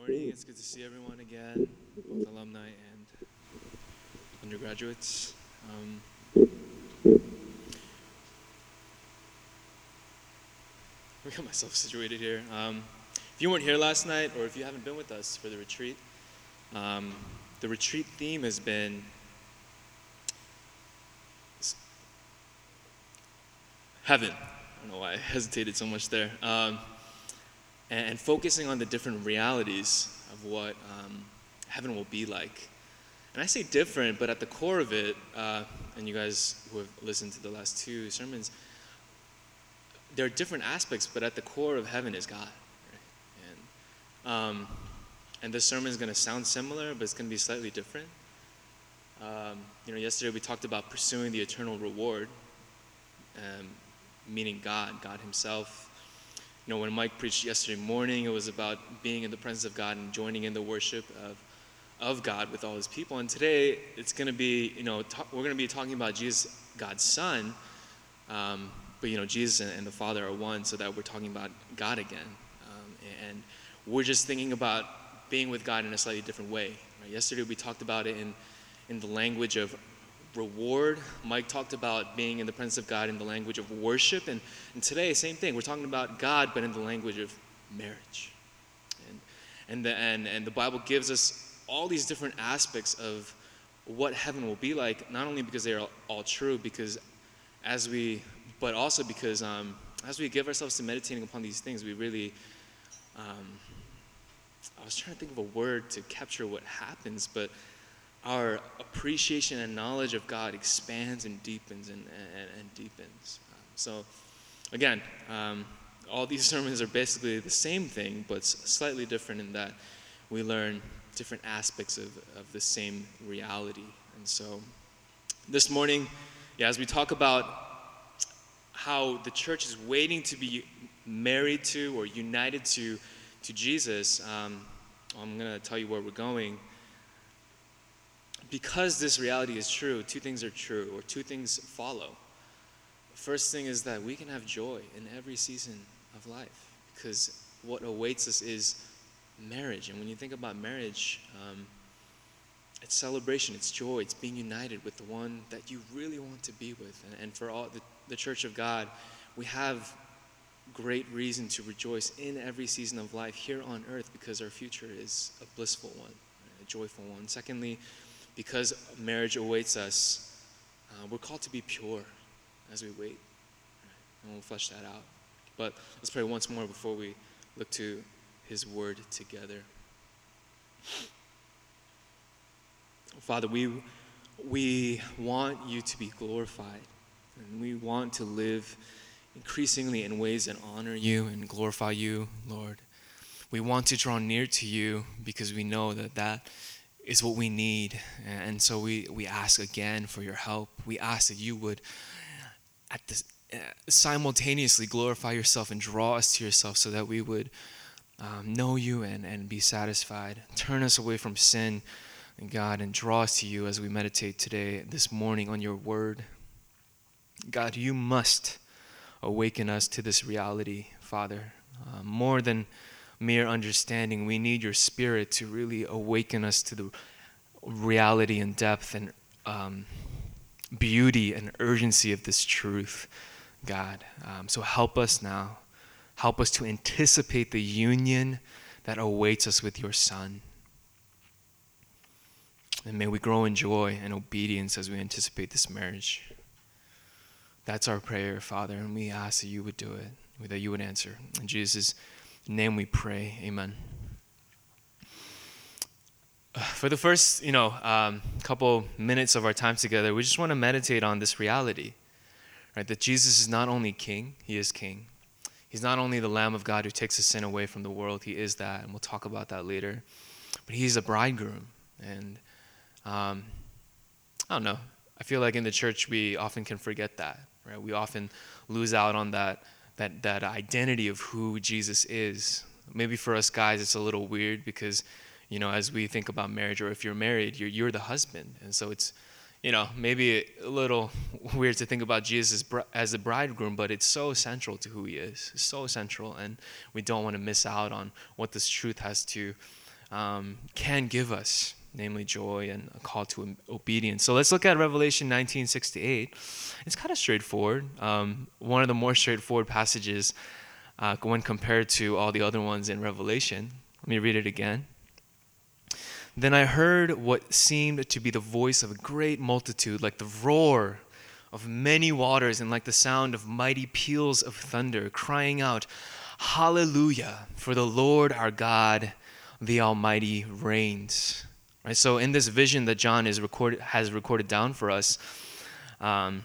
morning. It's good to see everyone again, both alumni and undergraduates. I got myself situated here. If you weren't here last night, or if you haven't been with us for the retreat theme has been heaven. I don't know why I hesitated so much there. And focusing on the different realities of what heaven will be like. And I say different, but at the core of it, and you guys who have listened to the last two sermons, there are different aspects, but at the core of heaven is God. Right? And this sermon is going to sound similar, but it's going to be slightly different. Yesterday we talked about pursuing the eternal reward, meaning God himself. When Mike preached yesterday morning, it was about being in the presence of God and joining in the worship of God with all his people. And today, it's going to be, we're going to be talking about Jesus, God's Son, but Jesus and the Father are one, so that we're talking about God again. And we're just thinking about being with God in a slightly different way. Right? Yesterday, we talked about it in the language of reward. Mike talked about being in the presence of God in the language of worship, and today, same thing. We're talking about God, but in the language of marriage. And the Bible gives us all these different aspects of what heaven will be like, not only because they are all true, but also because as we give ourselves to meditating upon these things, we really, I was trying to think of a word to capture what happens, but our appreciation and knowledge of God expands and deepens and deepens. So again, all these sermons are basically the same thing, but slightly different in that we learn different aspects of the same reality. And so this morning, as we talk about how the church is waiting to be married to or united to Jesus, I'm going to tell you where we're going. Because this reality is true, two things are true, or two things follow. The first thing is that we can have joy in every season of life, because what awaits us is marriage. And when you think about marriage, it's celebration, it's joy, it's being united with the one that you really want to be with. And for all the Church of God, we have great reason to rejoice in every season of life here on earth, because our future is a blissful one, a joyful one. Secondly, because marriage awaits us, we're called to be pure as we wait. And we'll flesh that out. But let's pray once more before we look to his word together. Father, we want you to be glorified. And we want to live increasingly in ways that honor you and glorify you, Lord. We want to draw near to you because we know that is what we need. And so we ask again for your help. We ask that you would simultaneously glorify yourself and draw us to yourself, so that we would know you and be satisfied. Turn us away from sin, God, and draw us to you as we meditate this morning on your word. God, you must awaken us to this reality, Father. More than mere understanding, we need your spirit to really awaken us to the reality and depth and beauty and urgency of this truth, God. So help us now. Help us to anticipate the union that awaits us with your Son. And may we grow in joy and obedience as we anticipate this marriage. That's our prayer, Father, and we ask that you would do it, that you would answer. In Jesus' name we pray, amen. For the first, couple minutes of our time together, we just want to meditate on this reality, right? That Jesus is not only King, he is King. He's not only the Lamb of God who takes the sin away from the world, he is that, and we'll talk about that later. But he's a bridegroom, and I don't know. I feel like in the church we often can forget that, right? We often lose out on that identity of who Jesus is. Maybe for us guys it's a little weird because, as we think about marriage, or if you're married, you're the husband. And so it's, maybe a little weird to think about Jesus as the bridegroom, but it's so central to who he is. It's so central, and we don't want to miss out on what this truth has to can give us, namely joy and a call to obedience. So let's look at Revelation 19:6-8. It's kind of straightforward. One of the more straightforward passages when compared to all the other ones in Revelation. Let me read it again. Then I heard what seemed to be the voice of a great multitude, like the roar of many waters and like the sound of mighty peals of thunder, crying out, Hallelujah, for the Lord our God, the Almighty reigns. Right, so in this vision that John has recorded down for us, I've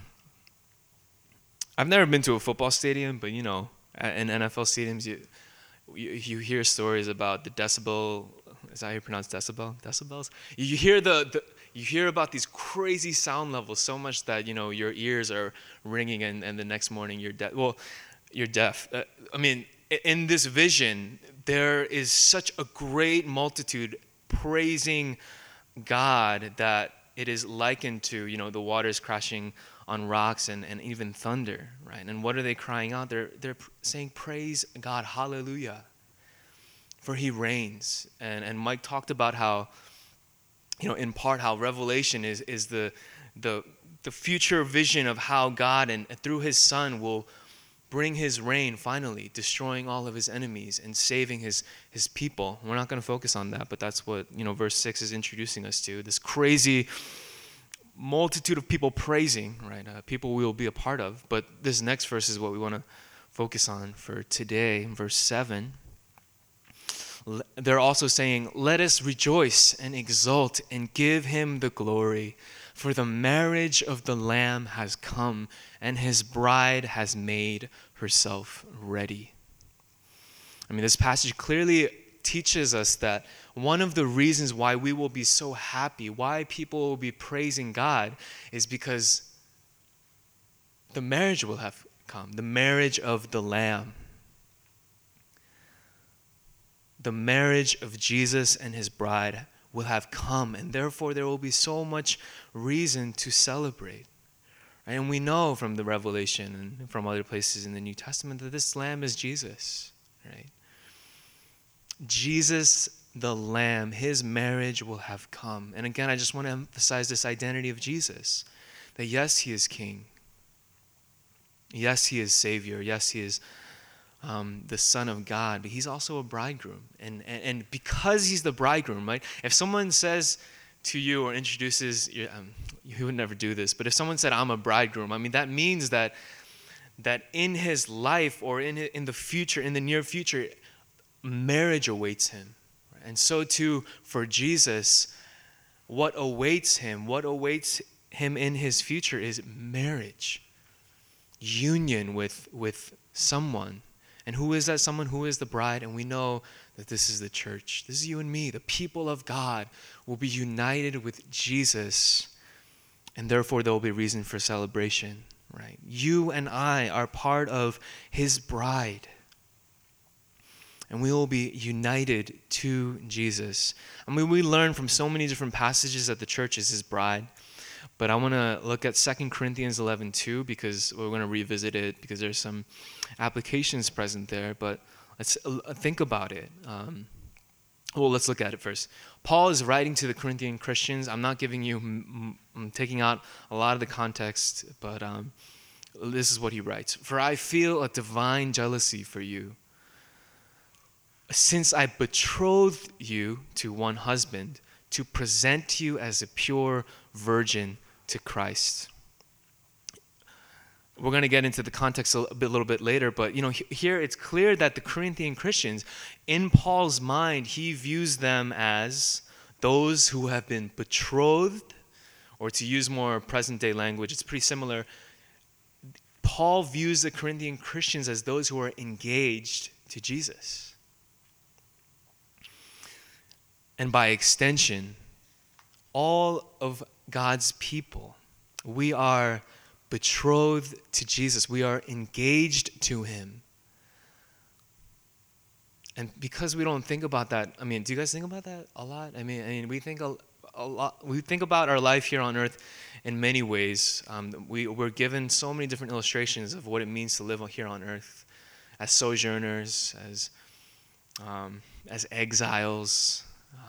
never been to a football stadium, but in NFL stadiums, you hear stories about the decibel. Is that how you pronounce decibel? Decibels? You hear about these crazy sound levels so much that your ears are ringing, and the next morning you're deaf. Well, you're deaf. In this vision, there is such a great multitude praising God that it is likened to the waters crashing on rocks and even thunder, right? And what are they crying out? They're saying, "Praise God, Hallelujah, for He reigns." And Mike talked about how, in part, how Revelation is the future vision of how God and through His Son will bring His reign finally, destroying all of His enemies and saving His people. We're not going to focus on that, but that's what verse 6 is introducing us to. This crazy multitude of people praising, right? People we will be a part of. But this next verse is what we want to focus on for today. Verse 7. They're also saying, "Let us rejoice and exult and give Him the glory, for the marriage of the Lamb has come, and His bride has made herself ready." This passage clearly teaches us that one of the reasons why we will be so happy, why people will be praising God, is because the marriage will have come, the marriage of the Lamb. The marriage of Jesus and His bride will have come, and therefore there will be so much reason to celebrate. Right? And we know from the Revelation and from other places in the New Testament that this Lamb is Jesus. Right? Jesus, the Lamb, His marriage will have come. And again, I just want to emphasize this identity of Jesus, that yes, He is King. Yes, He is Savior. Yes, He is the Son of God, but He's also a bridegroom. And because He's the bridegroom, right? If someone says to you or introduces, you would never do this, but if someone said, "I'm a bridegroom," that means that in his life or in the future, in the near future, marriage awaits him. And so too for Jesus, what awaits him in His future is marriage, union with someone. And who is that someone? Who is the bride? And we know that this is the church. This is you and me. The people of God will be united with Jesus, and therefore there will be reason for celebration, right? You and I are part of His bride, and we will be united to Jesus. We learn from so many different passages that the church is His bride. But I want to look at 2 Corinthians 11:2 because we're going to revisit it because there's some applications present there. But let's think about it. Let's look at it first. Paul is writing to the Corinthian Christians. I'm taking out a lot of the context, but this is what he writes. "For I feel a divine jealousy for you, since I betrothed you to one husband, to present you as a pure virgin to Christ." We're going to get into the context a little bit later, but here it's clear that the Corinthian Christians, in Paul's mind, he views them as those who have been betrothed, or to use more present-day language, it's pretty similar. Paul views the Corinthian Christians as those who are engaged to Jesus. And by extension, all of God's people, we are betrothed to Jesus. We are engaged to Him. And because we don't think about that, do you guys think about that a lot? We think a lot. We think about our life here on earth in many ways. We're given so many different illustrations of what it means to live here on earth as sojourners, as exiles,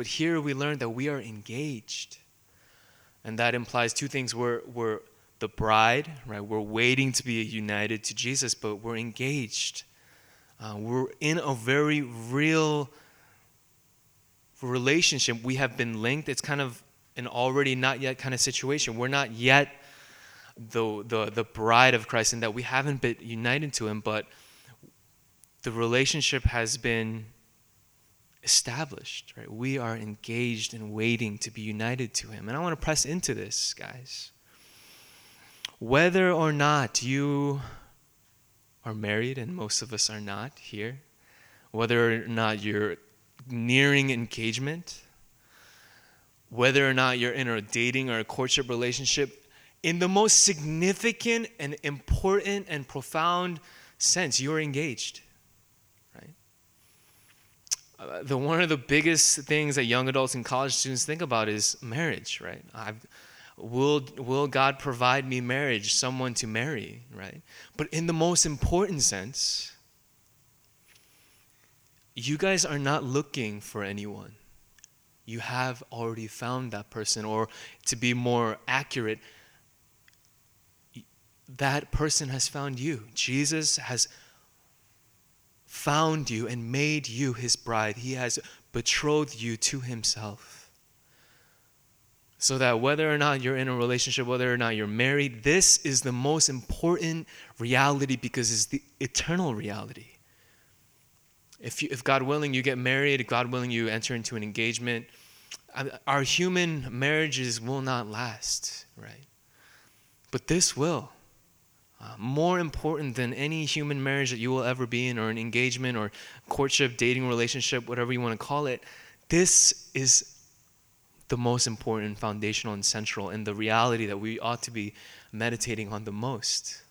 But here we learn that we are engaged. And that implies two things. We're the bride, right? We're waiting to be united to Jesus, but we're engaged. We're in a very real relationship. We have been linked. It's kind of an already not yet kind of situation. We're not yet the bride of Christ in that we haven't been united to him, but the relationship has been established, right? We are engaged and waiting to be united to him. And I want to press into this, guys. Whether or not you are married, and most of us are not here, whether or not you're nearing engagement, whether or not you're in a dating or a courtship relationship, in the most significant and important and profound sense, you're engaged, right? One of the biggest things that young adults and college students think about is marriage, right? Will God provide me marriage, someone to marry, right? But in the most important sense, you guys are not looking for anyone. You have already found that person, or to be more accurate, that person has found you. Jesus has found you and made you his bride. He has betrothed you to himself. So that whether or not you're in a relationship, whether or not you're married, this is the most important reality because it's the eternal reality. If God willing, you get married, if God willing, you enter into an engagement, our human marriages will not last, right? But this will. More important than any human marriage that you will ever be in, or an engagement or courtship, dating relationship, whatever you want to call it, this is the most important, foundational, and central, and the reality that we ought to be meditating on the most.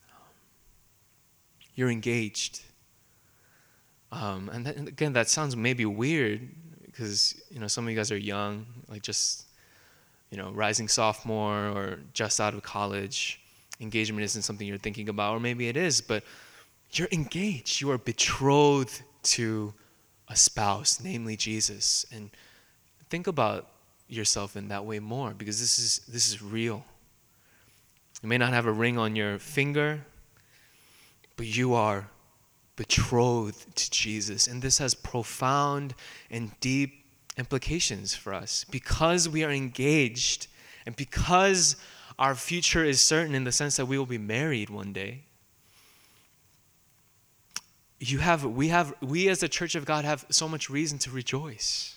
You're engaged. And again, that sounds maybe weird because, some of you guys are young, like just, rising sophomore or just out of college. Engagement isn't something you're thinking about, or maybe it is, but you're engaged. You are betrothed to a spouse, namely Jesus. And think about yourself in that way more, because this is real. You may not have a ring on your finger, but you are betrothed to Jesus. And this has profound and deep implications for us because we are engaged and because our future is certain in the sense that we will be married one day. We as the Church of God have so much reason to rejoice.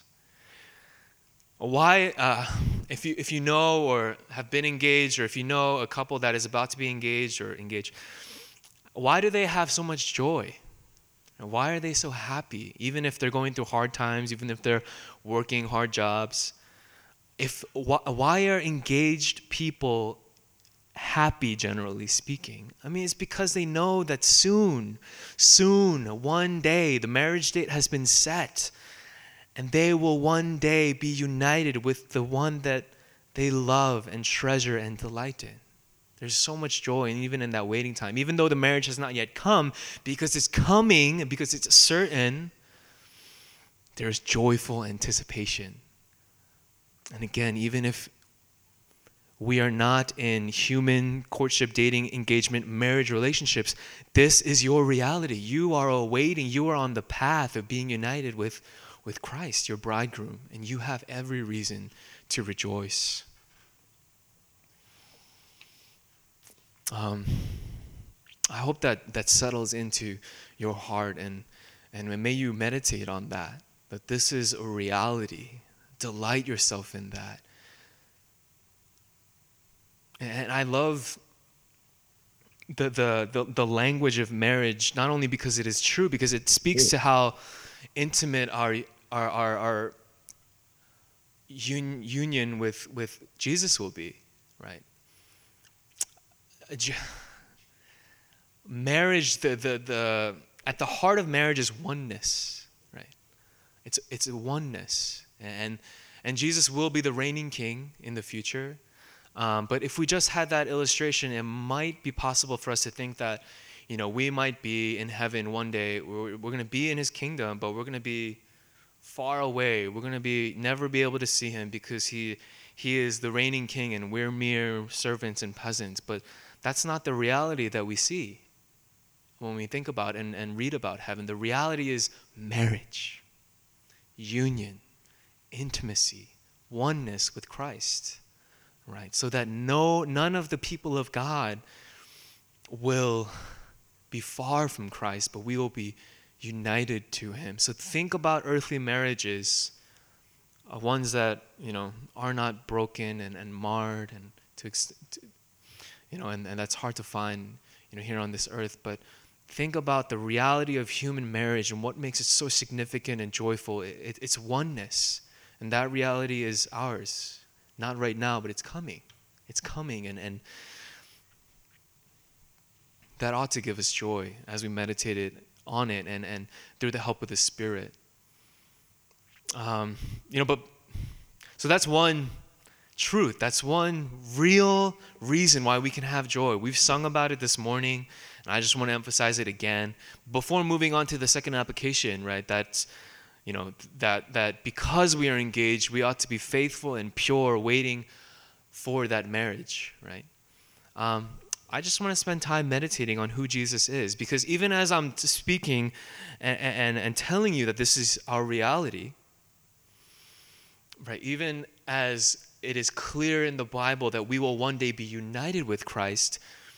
Why, if you know or have been engaged, or if you know a couple that is about to be engaged or engaged, why do they have so much joy? Why are they so happy? Even if they're going through hard times, even if they're working hard jobs, why are engaged people happy, generally speaking? I mean, it's because they know that soon, one day, the marriage date has been set, and they will one day be united with the one that they love and treasure and delight in. There's so much joy, and even in that waiting time, even though the marriage has not yet come, because it's coming, because it's certain, there's joyful anticipation. And again, even if we are not in human courtship, dating, engagement, marriage relationships, this is your reality. You are awaiting, you are on the path of being united with Christ, your bridegroom, and you have every reason to rejoice. I hope that settles into your heart, and may you meditate on that this is a reality. Delight yourself in that. And I love the language of marriage, not only because it is true, because it speaks to how intimate our union with Jesus will be, right? Marriage, at the heart of marriage is oneness, right? It's a oneness, and Jesus will be the reigning king in the future. But if we just had that illustration, it might be possible for us to think that, we might be in heaven one day. We're going to be in his kingdom, but we're going to be far away. We're going to never be able to see him because he is the reigning king and we're mere servants and peasants. But that's not the reality that we see when we think about and read about heaven. The reality is marriage, union, intimacy, oneness with Christ, right? So that none of the people of God will be far from Christ, but we will be united to him. So think about earthly marriages, ones that, are not broken and marred and and that's hard to find, here on this earth. But think about the reality of human marriage and what makes it so significant and joyful. It's oneness. And that reality is ours. Not right now, but it's coming. It's coming. And that ought to give us joy as we meditated on it and through the help of the Spirit. So that's one truth. That's one real reason why we can have joy. We've sung about it this morning, and I just want to emphasize it again. Before moving on to the second application, right, that's, that because we are engaged, we ought to be faithful and pure, waiting for that marriage, right? I just want to spend time meditating on who Jesus is, because even as I'm speaking and telling you that this is our reality, right, even as it is clear in the Bible that we will one day be united with Christ,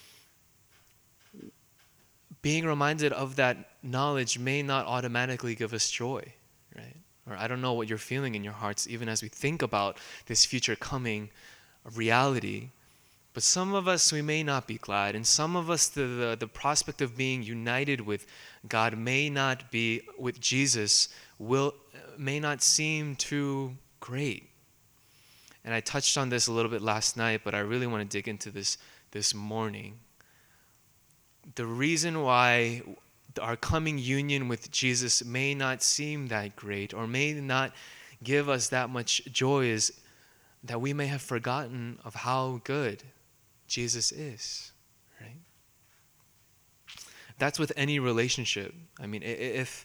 being reminded of that knowledge may not automatically give us joy, right? Or I don't know what you're feeling in your hearts even as we think about this future coming reality. But some of us, we may not be glad. And some of us, the prospect of being united with God may not be, with Jesus, may not seem too great. And I touched on this a little bit last night, but I really want to dig into this morning. The reason why our coming union with Jesus may not seem that great or may not give us that much joy is that we may have forgotten of how good Jesus is, right? That's with any relationship. I mean, if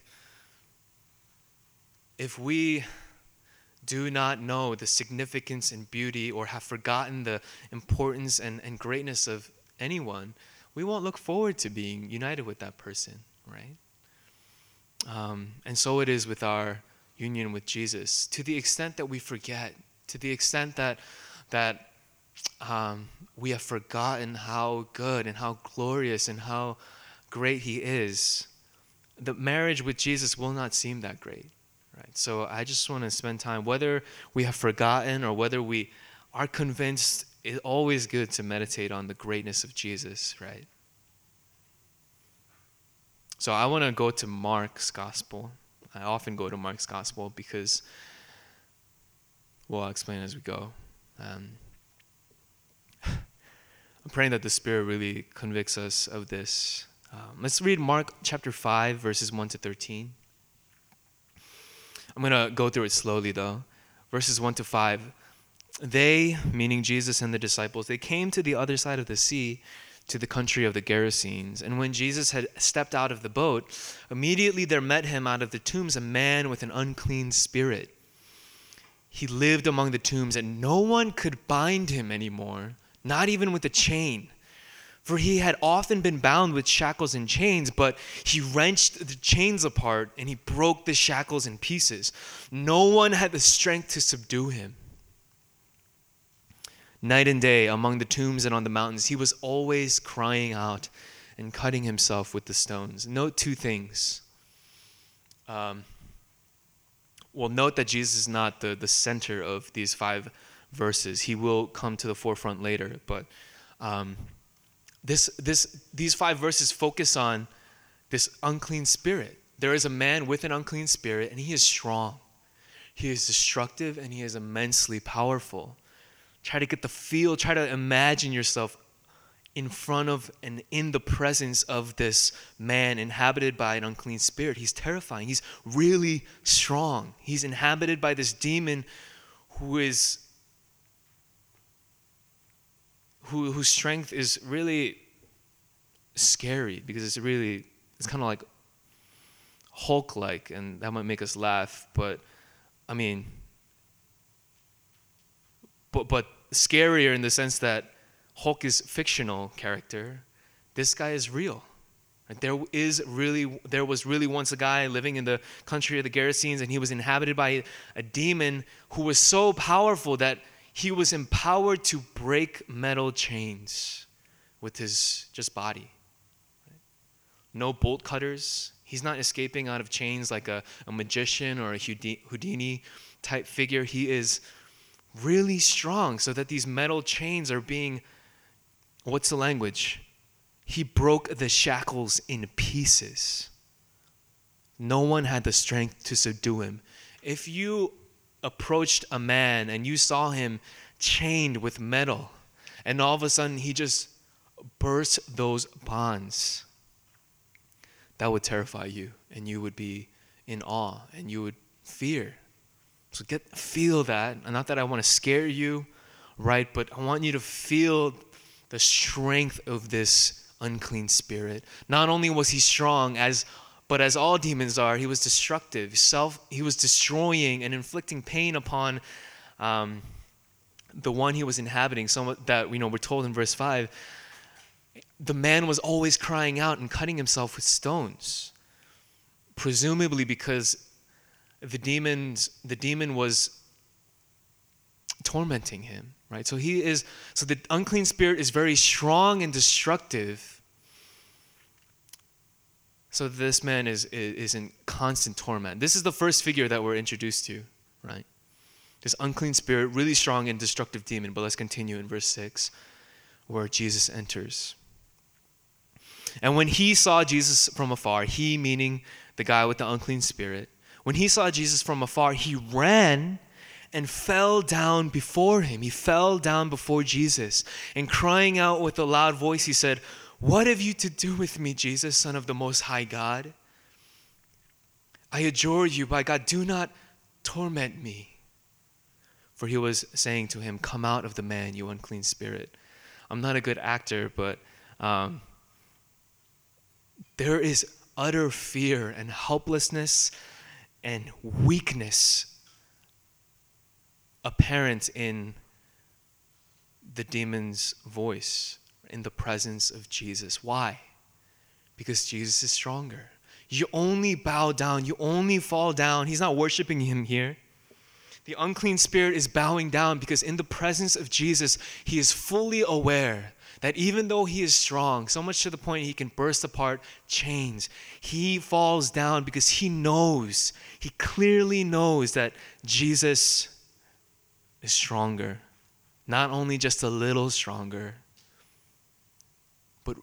we do not know the significance and beauty or have forgotten the importance and greatness of anyone, we won't look forward to being united with that person, right? And so it is with our union with Jesus. To the extent that we forget, to the extent that we have forgotten how good and how glorious and how great he is, the marriage with Jesus will not seem that great, right? So I just want to spend time, whether we have forgotten or whether we are convinced, it's always good to meditate on the greatness of Jesus, right? So I want to go to Mark's gospel. I often go to Mark's gospel because, well, I'll explain as we go. I'm praying that the Spirit really convicts us of this. Let's read Mark chapter 5, verses 1 to 13. I'm going to go through it slowly, though. Verses 1 to 5. They, meaning Jesus and the disciples, they came to the other side of the sea, to the country of the Gerasenes. And when Jesus had stepped out of the boat, immediately there met him out of the tombs a man with an unclean spirit. He lived among the tombs, and no one could bind him anymore, not even with a chain. For he had often been bound with shackles and chains, but he wrenched the chains apart and he broke the shackles in pieces. No one had the strength to subdue him. Night and day, among the tombs and on the mountains, he was always crying out and cutting himself with the stones. Note two things. Note that Jesus is not the center of these 5 verses. He will come to the forefront later, but these 5 verses focus on this unclean spirit. There is a man with an unclean spirit, and he is strong. He is destructive, and he is immensely powerful. Try to get the feel, try to imagine yourself in front of and in the presence of this man inhabited by an unclean spirit. He's terrifying. He's really strong. He's inhabited by this demon whose strength is really scary, because it's kind of like Hulk-like, and that might make us laugh, but I mean, but scarier in the sense that Hulk is fictional character. This guy is real. There was really once a guy living in the country of the Gerasenes, and he was inhabited by a demon who was so powerful that he was empowered to break metal chains with his just body. No bolt cutters. He's not escaping out of chains like a magician or a Houdini type figure. He is really strong so that these metal chains are being, what's the language? He broke the shackles in pieces. No one had the strength to subdue him. If you approached a man and you saw him chained with metal, and all of a sudden he just burst those bonds, that would terrify you, and you would be in awe, and you would fear. So feel that. And not that I want to scare you, right? But I want you to feel the strength of this unclean spirit. Not only was he strong, but as all demons are, he was destructive. He was destroying and inflicting pain upon the one he was inhabiting. So that we're told in verse 5, the man was always crying out and cutting himself with stones, presumably because the demon was tormenting him, right? So the unclean spirit is very strong and destructive. So this man is in constant torment. This is the first figure that we're introduced to, right? This unclean spirit, really strong and destructive demon. But let's continue in verse 6, where Jesus enters. And when he saw Jesus from afar, he meaning the guy with the unclean spirit, when he saw Jesus from afar, he ran and fell down before him. He fell down before Jesus, and crying out with a loud voice, he said, "What have you to do with me, Jesus, Son of the Most High God? I adjure you by God, do not torment me." For he was saying to him, "Come out of the man, you unclean spirit." I'm not a good actor, but there is utter fear and helplessness and weakness apparent in the demon's voice, in the presence of Jesus. Why? Because Jesus is stronger. You only bow down, you only fall down. He's not worshiping him here. The unclean spirit is bowing down because in the presence of Jesus, he is fully aware that even though he is strong, so much to the point he can burst apart chains, he falls down because he clearly knows that Jesus is stronger. Not only just a little stronger, but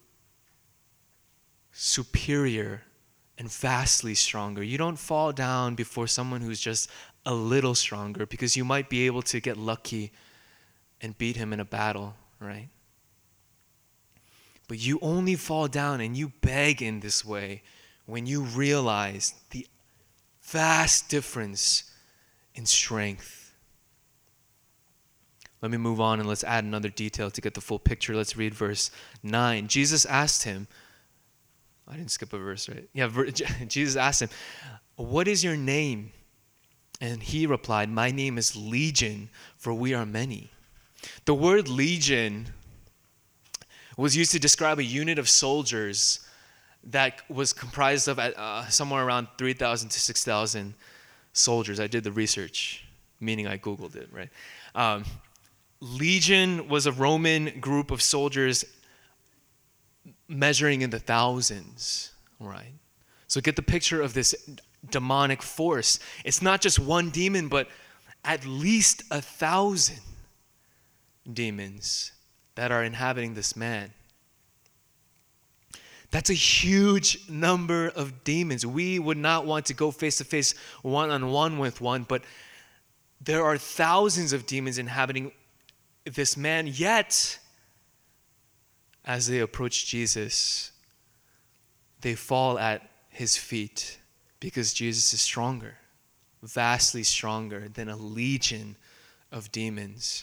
superior and vastly stronger. You don't fall down before someone who's just a little stronger because you might be able to get lucky and beat him in a battle, right? But you only fall down and you beg in this way when you realize the vast difference in strength. Let me move on and let's add another detail to get the full picture. Let's read verse 9. Jesus asked him, I didn't skip a verse, right? Yeah, Jesus asked him, "What is your name?" And he replied, "My name is Legion, for we are many." The word legion was used to describe a unit of soldiers that was comprised of somewhere around 3,000 to 6,000 soldiers. I did the research, meaning I Googled it, right? Legion was a Roman group of soldiers measuring in the thousands, right? So get the picture of this demonic force. It's not just one demon, but at least 1,000 demons that are inhabiting this man. That's a huge number of demons. We would not want to go face to face, one-on-one with one, but there are thousands of demons inhabiting this man, yet as they approach Jesus, they fall at his feet because Jesus is stronger, vastly stronger than a legion of demons.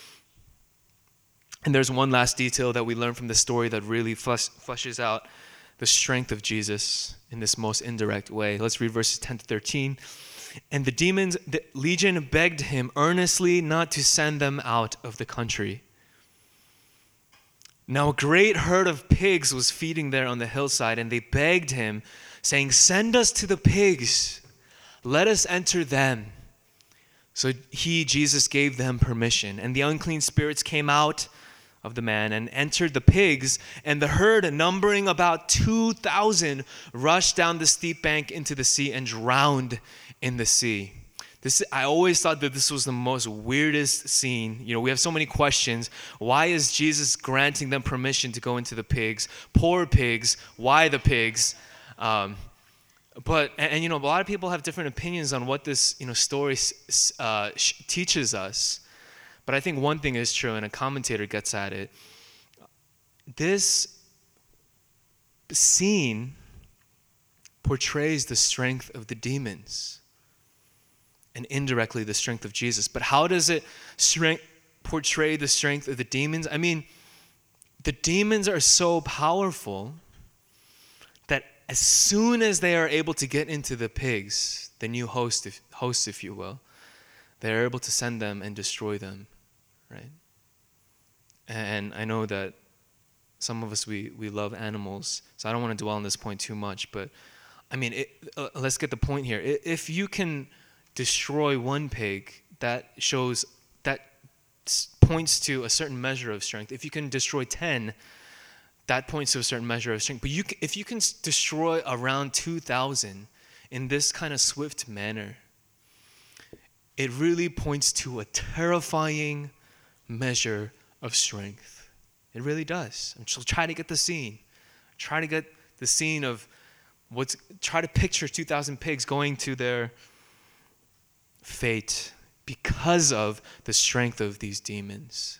And there's one last detail that we learn from the story that really fleshes out the strength of Jesus in this most indirect way. Let's read verses 10 to 13. And the legion begged him earnestly not to send them out of the country. Now a great herd of pigs was feeding there on the hillside, and they begged him, saying, "Send us to the pigs. Let us enter them." So Jesus, gave them permission. And the unclean spirits came out of the man and entered the pigs, and the herd, numbering about 2,000, rushed down the steep bank into the sea and drowned in the sea. I always thought that this was the most weirdest scene. We have so many questions. Why is Jesus granting them permission to go into the pigs? Poor pigs. Why the pigs? But a lot of people have different opinions on what this story teaches us. But I think one thing is true, and a commentator gets at it. This scene portrays the strength of the demons, and indirectly the strength of Jesus. But how does it portray the strength of the demons? I mean, the demons are so powerful that as soon as they are able to get into the pigs, the new hosts, if you will, they're able to send them and destroy them, right? And I know that some of us, we love animals, so I don't want to dwell on this point too much, but I mean, let's get the point here. If you can destroy one pig, that points to a certain measure of strength. If you can destroy 10, that points to a certain measure of strength. But if you can destroy around 2,000 in this kind of swift manner, it really points to a terrifying measure of strength. It really does. And so try to get the scene. Try to get the scene of try to picture 2,000 pigs going to their fate because of the strength of these demons.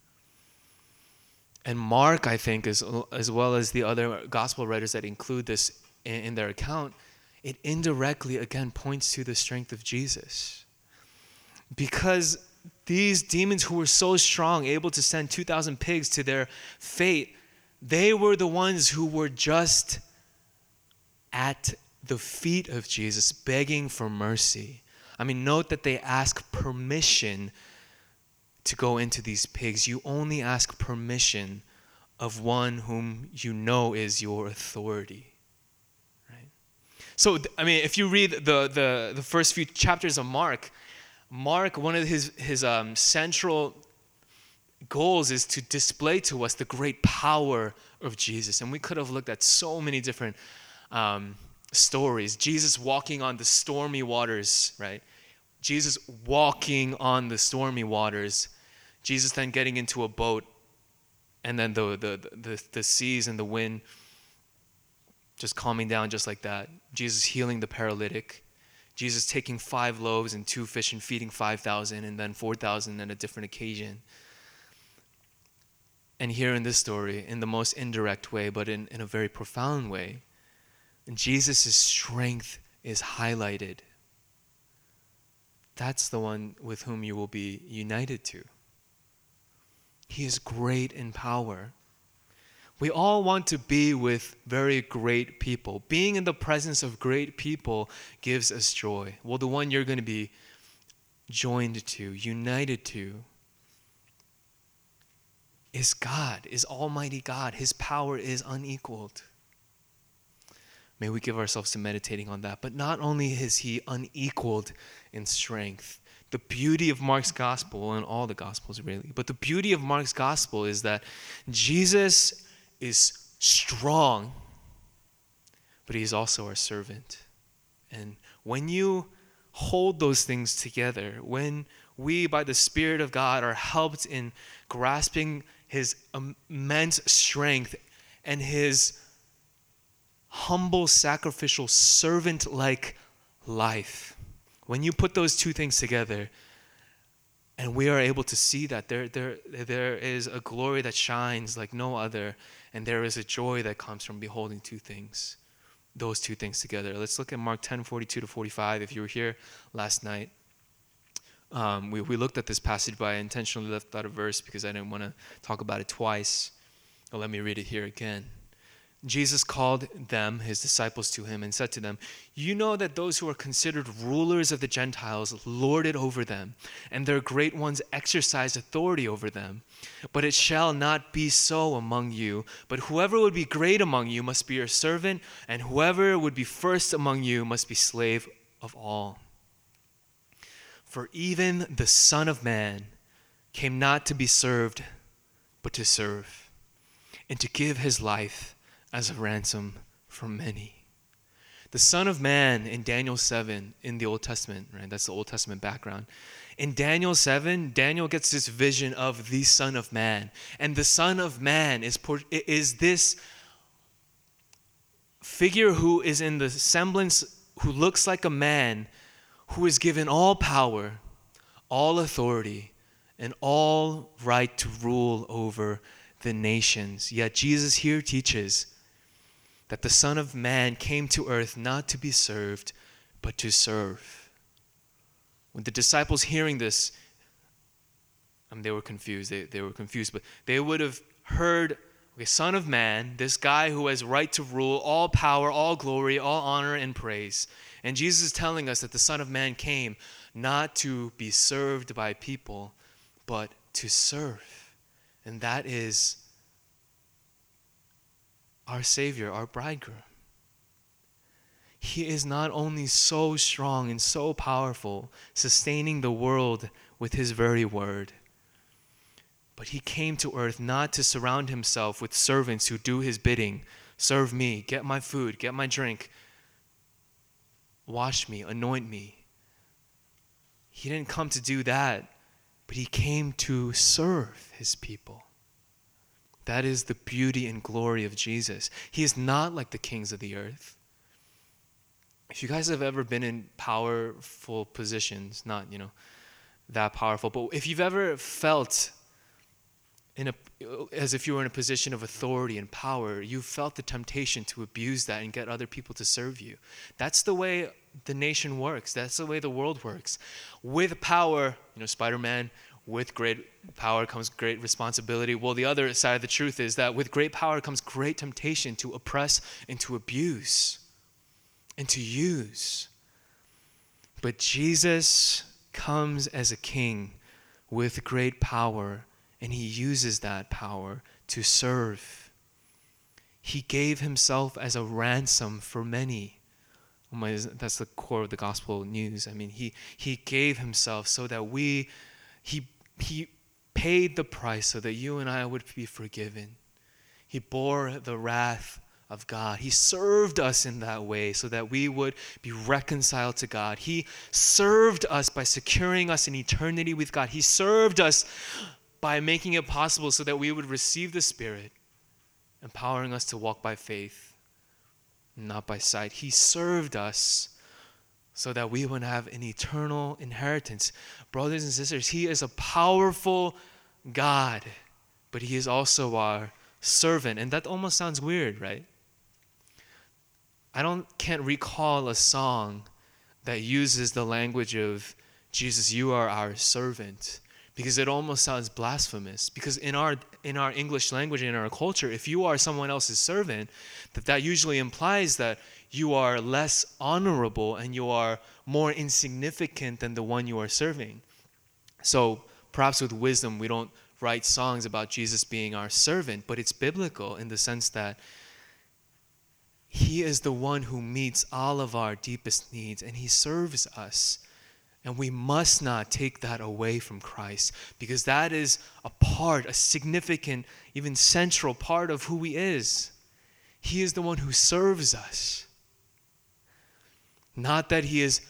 And Mark, I think, as well as the other gospel writers that include this in their account, it indirectly, again, points to the strength of Jesus. Because these demons who were so strong, able to send 2,000 pigs to their fate, they were the ones who were just at the feet of Jesus, begging for mercy. I mean, note that they ask permission to go into these pigs. You only ask permission of one whom you know is your authority, right? So, I mean, if you read the first few chapters of Mark, one of his central goals is to display to us the great power of Jesus. And we could have looked at so many different stories. Jesus walking on the stormy waters, right? Jesus walking on the stormy waters. Jesus then getting into a boat, and then the seas and the wind just calming down just like that. Jesus healing the paralytic. Jesus taking 5 loaves and 2 fish and feeding 5,000, and then 4,000 on a different occasion. And here in this story, in the most indirect way, but in a very profound way, Jesus' strength is highlighted. That's the one with whom you will be united to. He is great in power. We all want to be with very great people. Being in the presence of great people gives us joy. Well, the one you're going to be joined to, united to, is God, is Almighty God. His power is unequaled. May we give ourselves to meditating on that. But not only is he unequaled in strength, the beauty of Mark's gospel, and all the gospels really, but the beauty of Mark's gospel is that Jesus is strong, but he's also our servant. And when you hold those things together, when we, by the Spirit of God, are helped in grasping his immense strength and his humble, sacrificial, servant-like life, when you put those two things together, and we are able to see that there is a glory that shines like no other, and there is a joy that comes from beholding those two things together. Let's look at Mark 10:42-45. If you were here last night, we looked at this passage, but I intentionally left out a verse because I didn't want to talk about it twice. But let me read it here again. Jesus called them, his disciples, to him and said to them, "You know that those who are considered rulers of the Gentiles lord it over them, and their great ones exercise authority over them. But it shall not be so among you. But whoever would be great among you must be your servant, and whoever would be first among you must be slave of all. For even the Son of Man came not to be served, but to serve, and to give his life as a ransom for many." The Son of Man in Daniel 7 in the Old Testament, right? That's the Old Testament background. In Daniel 7, Daniel gets this vision of the Son of Man. And the Son of Man is this figure who is in the semblance, who looks like a man, who is given all power, all authority, and all right to rule over the nations. Yet Jesus here teaches that the Son of Man came to earth not to be served, but to serve. When the disciples hearing this, they were confused. They were confused, but they would have heard, okay, Son of Man, this guy who has right to rule, all power, all glory, all honor and praise. And Jesus is telling us that the Son of Man came not to be served by people, but to serve. And that is our Savior, our bridegroom. He is not only so strong and so powerful, sustaining the world with his very word, but he came to earth not to surround himself with servants who do his bidding. Serve me, get my food, get my drink, wash me, anoint me. He didn't come to do that, but he came to serve his people. That is the beauty and glory of Jesus. He is not like the kings of the earth. If you guys have ever been in powerful positions, not, that powerful, but if you've ever felt as if you were in a position of authority and power, you felt the temptation to abuse that and get other people to serve you. That's the way the nation works. That's the way the world works. With power, Spider-Man, with great power comes great responsibility. Well, the other side of the truth is that with great power comes great temptation to oppress and to abuse and to use. But Jesus comes as a king with great power, and he uses that power to serve. He gave himself as a ransom for many. That's the core of the gospel news. He gave himself so that he paid the price so that you and I would be forgiven. He bore the wrath of God. He served us in that way so that we would be reconciled to God. He served us by securing us in eternity with God. He served us by making it possible so that we would receive the Spirit, empowering us to walk by faith, not by sight. He served us so that we would have an eternal inheritance. Brothers and sisters, he is a powerful God, but he is also our servant. And that almost sounds weird, right? I can't recall a song that uses the language of, Jesus, you are our servant, because it almost sounds blasphemous. Because in our English language, in our culture, if you are someone else's servant, that usually implies that you are less honorable and you are more insignificant than the one you are serving. So perhaps with wisdom, we don't write songs about Jesus being our servant, but it's biblical in the sense that he is the one who meets all of our deepest needs, and he serves us. And we must not take that away from Christ, because that is a significant, even central part of who he is. He is the one who serves us. Not that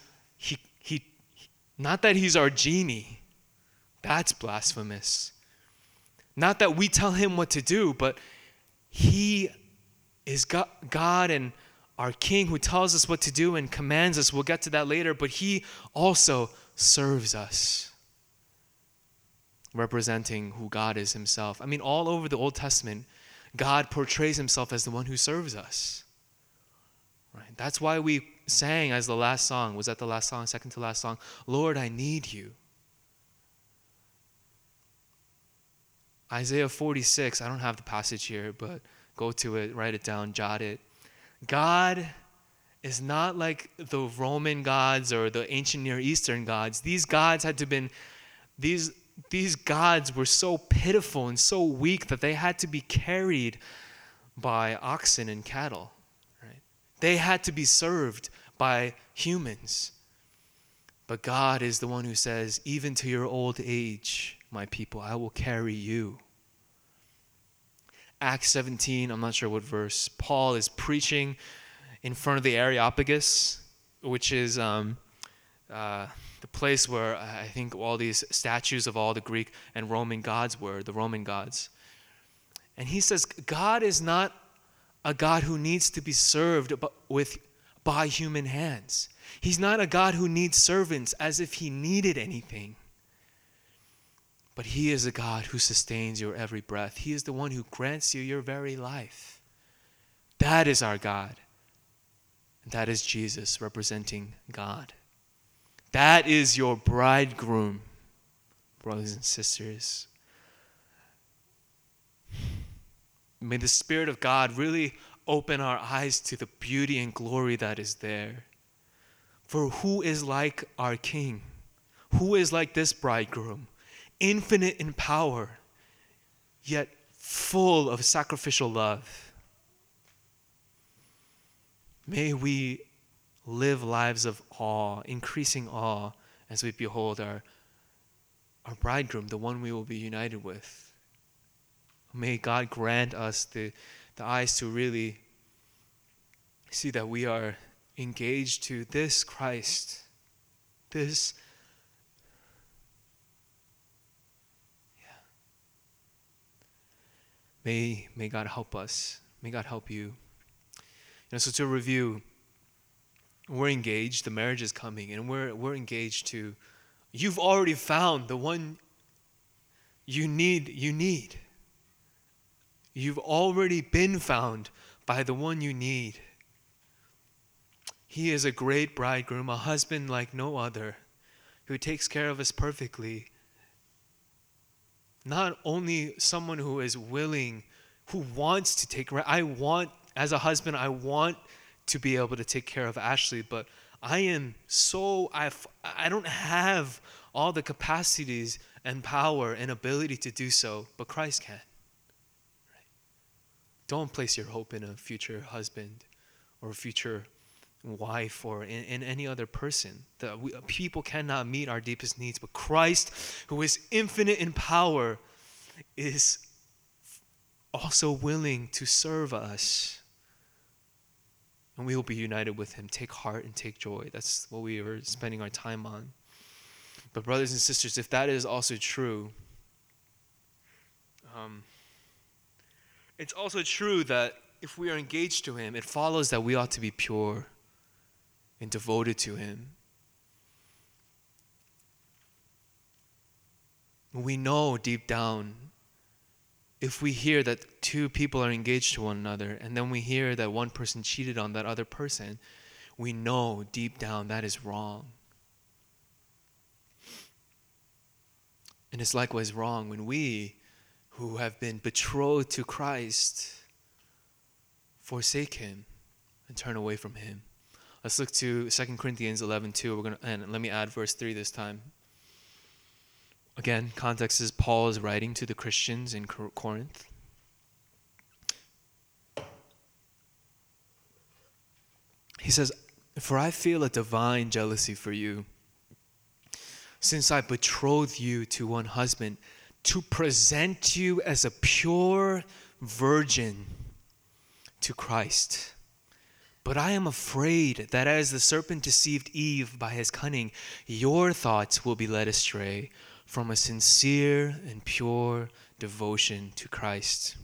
not that he's our genie. That's blasphemous. Not that we tell him what to do, but he is God and our King who tells us what to do and commands us. We'll get to that later, but he also serves us, representing who God is himself. All over the Old Testament, God portrays himself as the one who serves us. Right? That's why we sang as the last song. Was that the last song? Second to last song? Lord, I need you. Isaiah 46, I don't have the passage here, but Go to it, write it down, jot it. God is not like the Roman gods or the ancient Near Eastern gods. These gods these gods were so pitiful and so weak that they had to be carried by oxen and cattle. Right? They had to be served by humans. But God is the one who says, even to your old age, my people, I will carry you. Acts 17, I'm not sure what verse, Paul is preaching in front of the Areopagus, which is the place where I think all these statues of all the Greek and Roman gods were, the Roman gods. And he says, God is not a God who needs to be served by human hands. He's not a God who needs servants as if he needed anything. But he is a God who sustains your every breath. He is the one who grants you your very life. That is our God. And that is Jesus representing God. That is your bridegroom, brothers and sisters. May the Spirit of God really open our eyes to the beauty and glory that is there. For who is like our King? Who is like this bridegroom? Infinite in power, yet full of sacrificial love. May we live lives of awe, increasing awe, as we behold our bridegroom, the one we will be united with. May God grant us the eyes to really see that we are engaged to this Christ, this. May God help us. May God help you. So to review, we're engaged. The marriage is coming, and we're engaged to. You've already found the one you need. You've already been found by the one you need. He is a great bridegroom, a husband like no other, who takes care of us perfectly. Not only someone who is willing, who wants to take, as a husband, I want to be able to take care of Ashley, but I don't have all the capacities and power and ability to do so, but Christ can. Right? Don't place your hope in a future husband or a future wife or in any other person. People cannot meet our deepest needs, but Christ, who is infinite in power, is also willing to serve us. And we will be united with him. Take heart and take joy. That's what we are spending our time on. But brothers and sisters, if that is also true, it's also true that if we are engaged to him, it follows that we ought to be pure and devoted to him. We know deep down, if we hear that two people are engaged to one another, and then we hear that one person cheated on that other person, we know deep down that is wrong. And it's likewise wrong when we, who have been betrothed to Christ, forsake him and turn away from him. Let's look to 2 Corinthians 11:2. And let me add verse 3 this time. Again, context is Paul is writing to the Christians in Corinth. He says, "For I feel a divine jealousy for you, since I betrothed you to one husband, to present you as a pure virgin to Christ. But I am afraid that as the serpent deceived Eve by his cunning, your thoughts will be led astray from a sincere and pure devotion to Christ."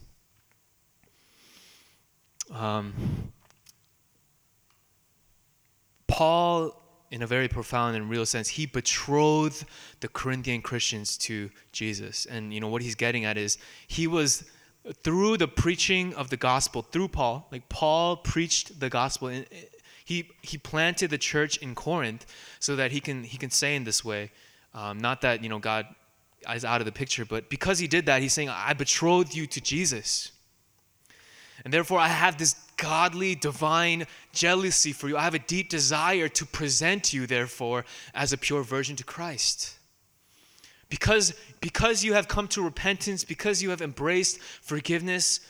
Paul, in a very profound and real sense, he betrothed the Corinthian Christians to Jesus. And what he's getting at is he was, through the preaching of the gospel, through Paul, like Paul preached the gospel, and he planted the church in Corinth so that he can say in this way, not that God is out of the picture, but because he did that, he's saying, I betrothed you to Jesus. And therefore, I have this godly, divine jealousy for you. I have a deep desire to present you, therefore, as a pure virgin to Christ. Because you have come to repentance, because you have embraced forgiveness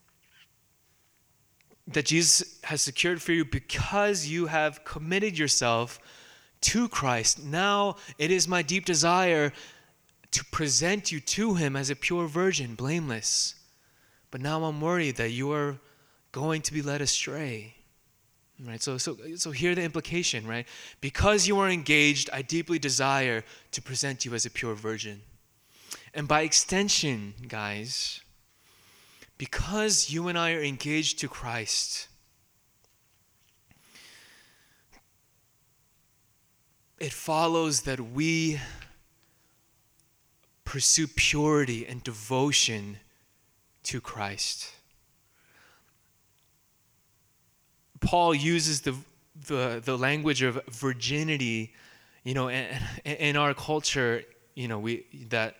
that Jesus has secured for you, because you have committed yourself to Christ, now it is my deep desire to present you to him as a pure virgin, blameless. But now I'm worried that you are going to be led astray. Right? So hear the implication, right? Because you are engaged, I deeply desire to present you as a pure virgin. And by extension, guys, because you and I are engaged to Christ, it follows that we pursue purity and devotion to Christ. Paul uses the language of virginity, in our culture, the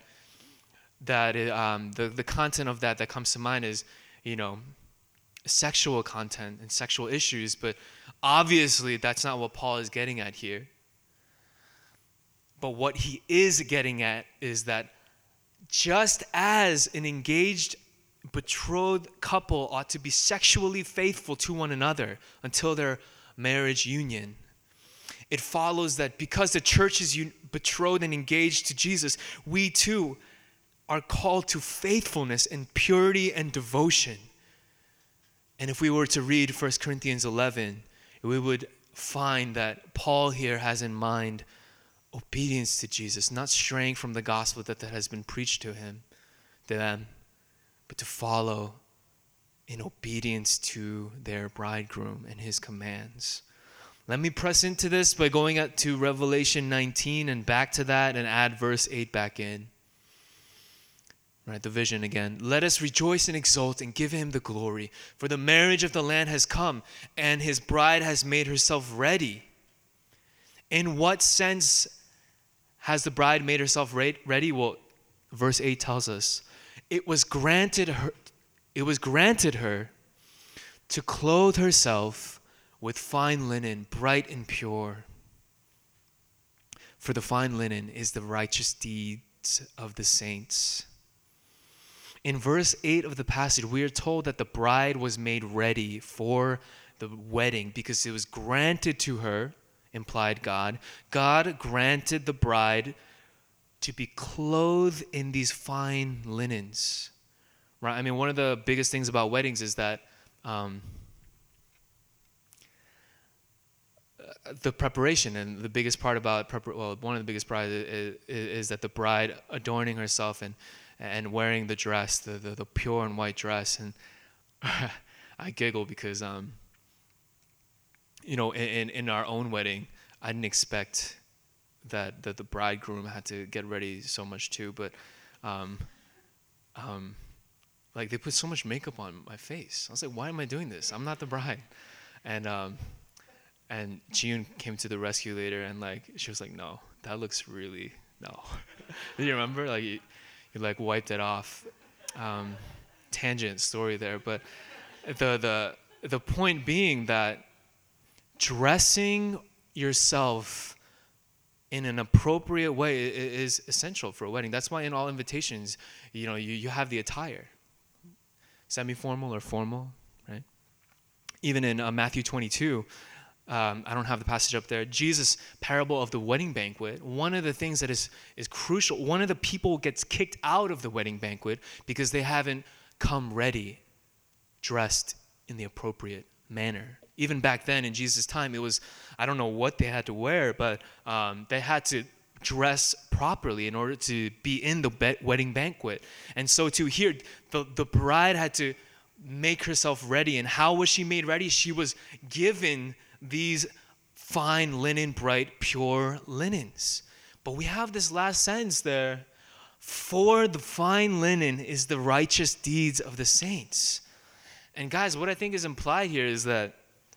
content of that comes to mind is, sexual content and sexual issues, but obviously that's not what Paul is getting at here. But what he is getting at is that just as an engaged, betrothed couple ought to be sexually faithful to one another until their marriage union, it follows that because the church is betrothed and engaged to Jesus, we too are called to faithfulness and purity and devotion. And if we were to read 1 Corinthians 11, we would find that Paul here has in mind obedience to Jesus, not straying from the gospel that has been preached to them, but to follow in obedience to their bridegroom and his commands. Let me press into this by going up to Revelation 19 and back to that and add verse 8 back in. Right, the vision again. Let us rejoice and exult and give him the glory, for the marriage of the Lamb has come, and his bride has made herself ready. In what sense has the bride made herself ready? Well, verse 8 tells us, it was granted her to clothe herself with fine linen, bright and pure. For the fine linen is the righteous deeds of the saints. In verse 8 of the passage, we are told that the bride was made ready for the wedding because it was granted to her, implied God. God granted the bride to be clothed in these fine linens. Right? I mean, one of the biggest things about weddings is that the preparation, and the biggest part about one of the biggest part is that the bride adorning herself and wearing the dress, the pure and white dress. And I giggle because in our own wedding, I didn't expect that the bridegroom had to get ready so much too, but like they put so much makeup on my face. I was like, why am I doing this? I'm not the bride. And Jiyun came to the rescue later, and like she was like, no, that looks really no. Do you remember? Like you like wiped it off. Tangent story there, but the point being that dressing yourself in an appropriate way is essential for a wedding. That's why in all invitations, you have the attire, semi-formal or formal, right? Even in Matthew 22, I don't have the passage up there. Jesus' parable of the wedding banquet. One of the things that is crucial. One of the people gets kicked out of the wedding banquet because they haven't come ready, dressed in the appropriate manner. Even back then in Jesus' time, it was, I don't know what they had to wear, but they had to dress properly in order to be in the wedding banquet. And so to here, the bride had to make herself ready. And how was she made ready? She was given these fine linen, bright, pure linens. But we have this last sentence there. For the fine linen is the righteous deeds of the saints. And guys, what I think is implied here is that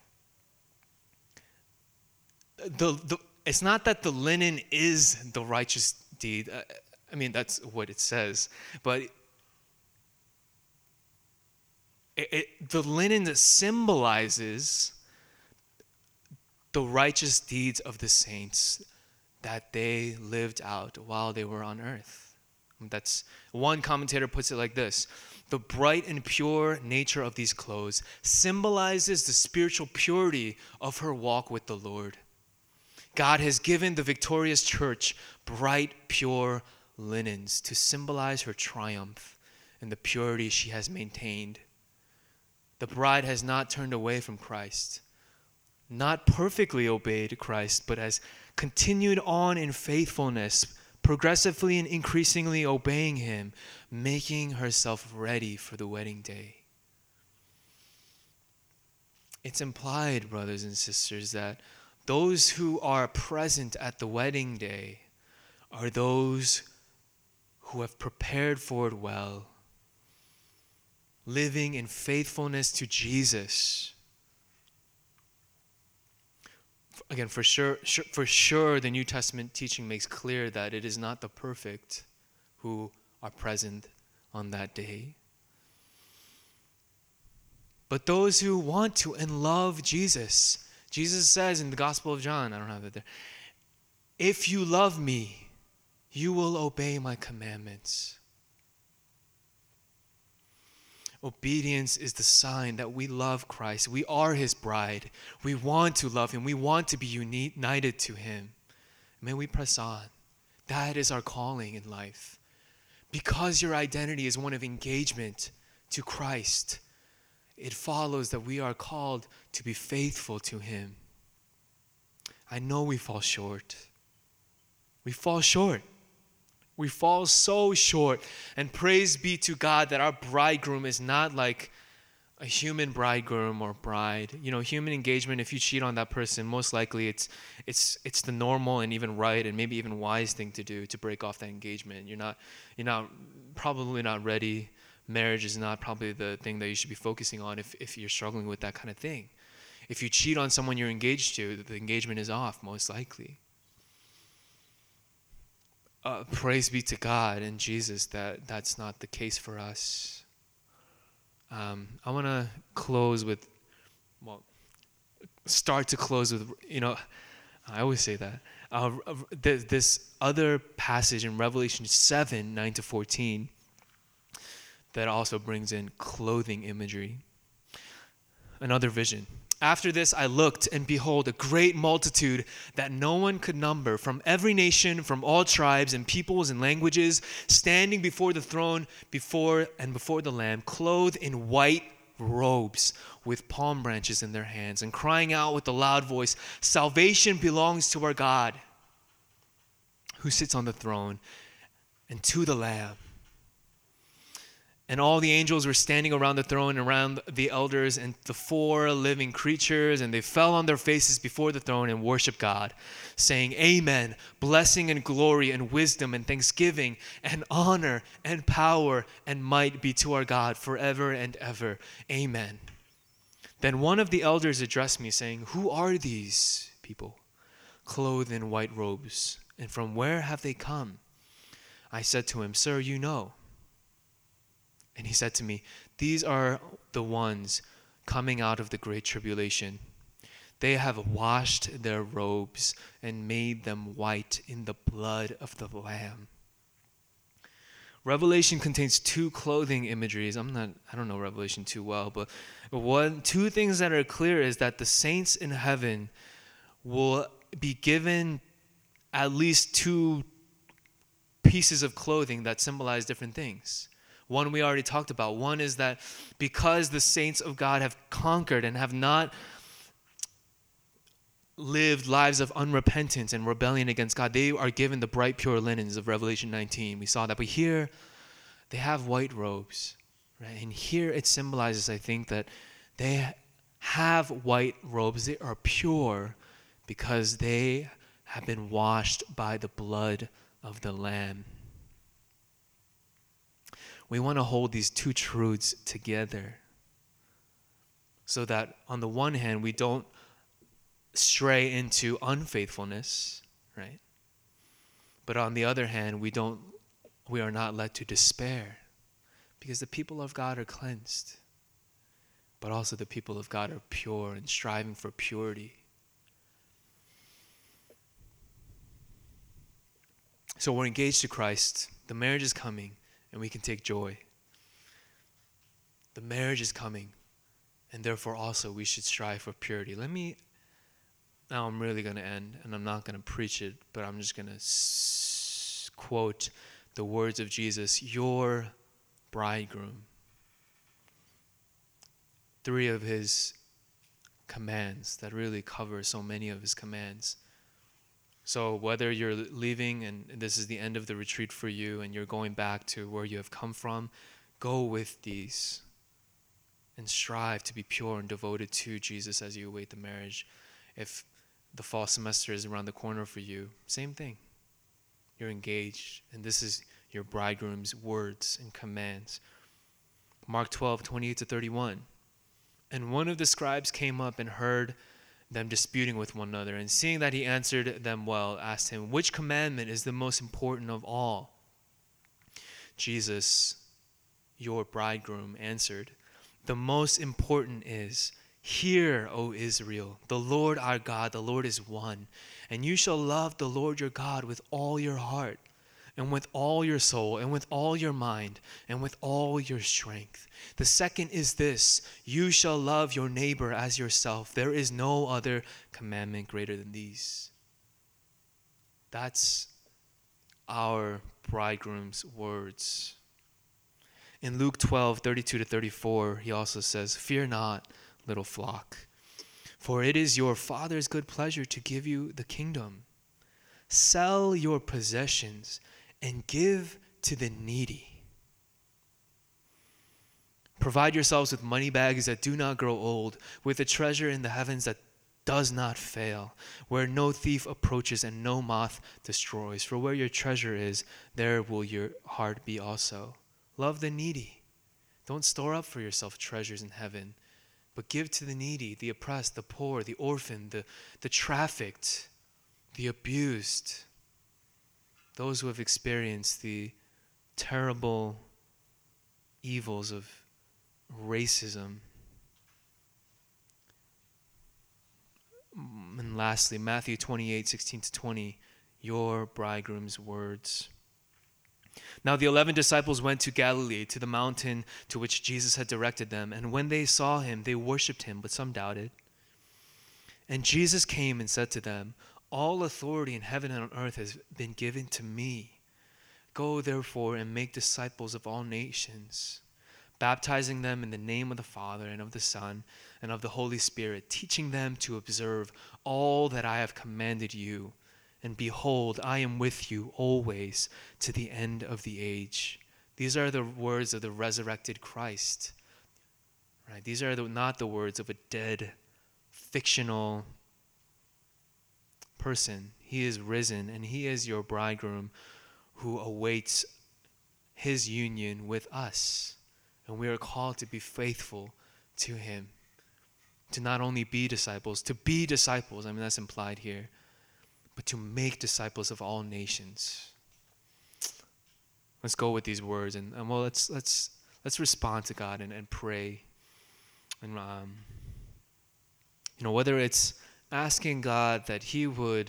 it's not that the linen is the righteous deed. I mean, that's what it says. But The linen symbolizes the righteous deeds of the saints that they lived out while they were on earth. That's one commentator puts it like this: the bright and pure nature of these clothes symbolizes the spiritual purity of her walk with the Lord. God has given the victorious church bright, pure linens to symbolize her triumph and the purity she has maintained. The bride has not turned away from Christ, not perfectly obeyed Christ, but has continued on in faithfulness, progressively and increasingly obeying him, making herself ready for the wedding day. It's implied, brothers and sisters, that those who are present at the wedding day are those who have prepared for it well, living in faithfulness to Jesus. Again, for sure, the New Testament teaching makes clear that it is not the perfect who are present on that day, but those who want to and love Jesus. Jesus says in the Gospel of John, I don't have it there, if you love me, you will obey my commandments. Obedience is the sign that we love Christ. We are his bride. We want to love him. We want to be united to him. May we press on. That is our calling in life. Because your identity is one of engagement to Christ, it follows that we are called to be faithful to him. I know we fall short. We fall short. We fall so short. And praise be to God that our bridegroom is not like a human bridegroom or bride. You know, human engagement, if you cheat on that person, most likely it's the normal and even right and maybe even wise thing to do, to break off that engagement. You're probably not ready. Marriage is not probably the thing that you should be focusing on if you're struggling with that kind of thing. If you cheat on someone you're engaged to, the engagement is off, most likely. Praise be to God and Jesus that that's not the case for us. I want to close with, I always say that. This other passage in Revelation 7, 9-14, that also brings in clothing imagery. Another vision. After this I looked, and behold, a great multitude that no one could number, from every nation, from all tribes and peoples and languages, standing before the throne, before the Lamb, clothed in white robes, with palm branches in their hands, and crying out with a loud voice, "Salvation belongs to our God, who sits on the throne, and to the Lamb." And all the angels were standing around the throne, around the elders and the four living creatures, and they fell on their faces before the throne and worshiped God, saying, "Amen, blessing and glory and wisdom and thanksgiving and honor and power and might be to our God forever and ever. Amen." Then one of the elders addressed me, saying, "Who are these people clothed in white robes, and from where have they come?" I said to him, "Sir, you know." And he said to me, "These are the ones coming out of the great tribulation. They have washed their robes and made them white in the blood of the Lamb." Revelation contains two clothing imageries. I don't know Revelation too well, but two things that are clear is that the saints in heaven will be given at least two pieces of clothing that symbolize different things. One we already talked about. One is that because the saints of God have conquered and have not lived lives of unrepentance and rebellion against God, they are given the bright, pure linens of Revelation 19. We saw that. But here, they have white robes, right? And here it symbolizes, I think, that they have white robes. They are pure because they have been washed by the blood of the Lamb. We want to hold these two truths together so that on the one hand, we don't stray into unfaithfulness, right? But on the other hand, we are not led to despair because the people of God are cleansed. but also the people of God are pure and striving for purity. So we're engaged to Christ. The marriage is coming, and we can take joy. The marriage is coming, and therefore also we should strive for purity. Now I'm really going to end, and I'm not going to preach it, but I'm just going to quote the words of Jesus, your bridegroom. 3 of his commands that really cover so many of his commands. So whether you're leaving and this is the end of the retreat for you and you're going back to where you have come from, go with these and strive to be pure and devoted to Jesus as you await the marriage. If the fall semester is around the corner for you, same thing. You're engaged, and this is your bridegroom's words and commands. Mark 12:28-31. And one of the scribes came up and heard them disputing with one another, and seeing that he answered them well, asked him, which commandment is the most important of all? Jesus, your bridegroom, answered, the most important is, hear, O Israel, the Lord our God, the Lord is one, and you shall love the Lord your God with all your heart, and with all your soul, and with all your mind, and with all your strength. The second is this, you shall love your neighbor as yourself. There is no other commandment greater than these. That's our bridegroom's words. In Luke 12:32-34, he also says, fear not, little flock, for it is your Father's good pleasure to give you the kingdom. Sell your possessions and give to the needy. Provide yourselves with money bags that do not grow old, with a treasure in the heavens that does not fail, where no thief approaches and no moth destroys. For where your treasure is, there will your heart be also. Love the needy. Don't store up for yourself treasures in heaven, but give to the needy, the oppressed, the poor, the orphan, the trafficked, the abused, those who have experienced the terrible evils of racism. And lastly, Matthew 28:16-20, your bridegroom's words. Now the 11 disciples went to Galilee, to the mountain to which Jesus had directed them. And when they saw him, they worshipped him, but some doubted. And Jesus came and said to them, all authority in heaven and on earth has been given to me. Go therefore and make disciples of all nations, baptizing them in the name of the Father and of the Son and of the Holy Spirit, teaching them to observe all that I have commanded you. And behold, I am with you always to the end of the age. These are the words of the resurrected Christ. Right? These are not the words of a dead, fictional person. He is risen, and he is your bridegroom who awaits his union with us. And we are called to be faithful to him, to not only be disciples, to be disciples, I mean that's implied here, but to make disciples of all nations. Let's go with these words, and well, let's respond to God and pray. And whether it's asking God that he would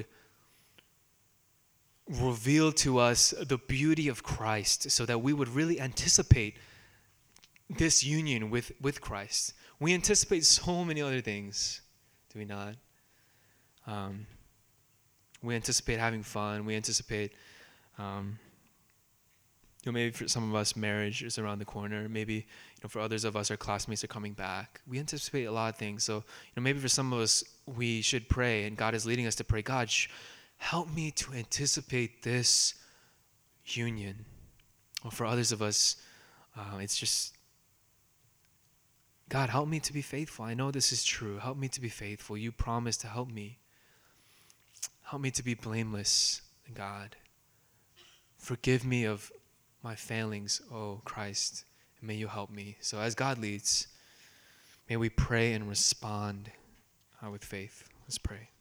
reveal to us the beauty of Christ so that we would really anticipate this union with Christ. We anticipate so many other things, do we not? We anticipate having fun. We anticipate, maybe for some of us, marriage is around the corner. Maybe, for others of us, our classmates are coming back. We anticipate a lot of things. So, maybe for some of us, we should pray, and God is leading us to pray, God, help me to anticipate this union. Or for others of us, it's just, God, help me to be faithful. I know this is true. Help me to be faithful. You promised to help me. Help me to be blameless, God. Forgive me of my failings, oh Christ, and may you help me. So as God leads, may we pray and respond with faith. Let's pray.